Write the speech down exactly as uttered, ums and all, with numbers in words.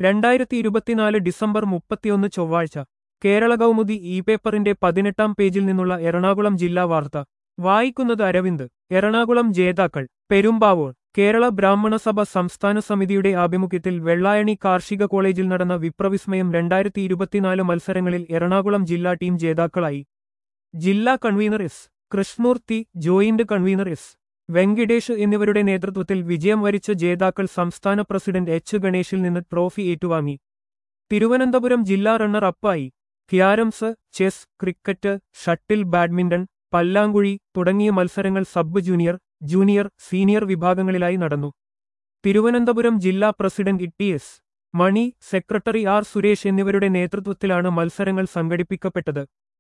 രണ്ടായിരത്തി ഇരുപത്തിനാല് ഡിസംബർ മുപ്പത്തിയൊന്ന് ചൊവ്വാഴ്ച കേരള കൗമുദി ഇ പേപ്പറിന്റെ പതിനെട്ടാം പേജിൽ നിന്നുള്ള എറണാകുളം ജില്ലാ വാർത്ത വായിക്കുന്നത് അരവിന്ദ്. എറണാകുളം ജേതാക്കൾ പെരുമ്പാവൂർ. കേരള ബ്രാഹ്മണ സഭ സംസ്ഥാന സമിതിയുടെ ആഭിമുഖ്യത്തിൽ വെള്ളായണി കാർഷിക കോളേജിൽ നടന്ന വിപ്രവിസ്മയം രണ്ടായിരത്തി ഇരുപത്തിനാല് മത്സരങ്ങളിൽ എറണാകുളം ജില്ലാ ടീം ജേതാക്കളായി. ജില്ലാ convener S Krishnamoorthy, joint convener S Venkatesh എന്നിവരുടെ നേതൃത്വത്തിൽ വിജയം വരിച്ച ജേതാക്കൾ സംസ്ഥാന പ്രസിഡന്റ് എച്ച് ഗണേഷിൽ നിന്ന് ട്രോഫി ഏറ്റുവാങ്ങി. തിരുവനന്തപുരം ജില്ലാ റണ്ണർ അപ്പായി. Carroms, chess, cricket, shuttle, badminton, പല്ലാങ്കുഴി തുടങ്ങിയ മത്സരങ്ങൾ സബ് ജൂനിയർ, ജൂനിയർ, സീനിയർ വിഭാഗങ്ങളിലായി നടന്നു. തിരുവനന്തപുരം ജില്ലാ president T S Mani, secretary R Suresh എന്നിവരുടെ നേതൃത്വത്തിലാണ് മത്സരങ്ങൾ സംഘടിപ്പിക്കപ്പെട്ടത്.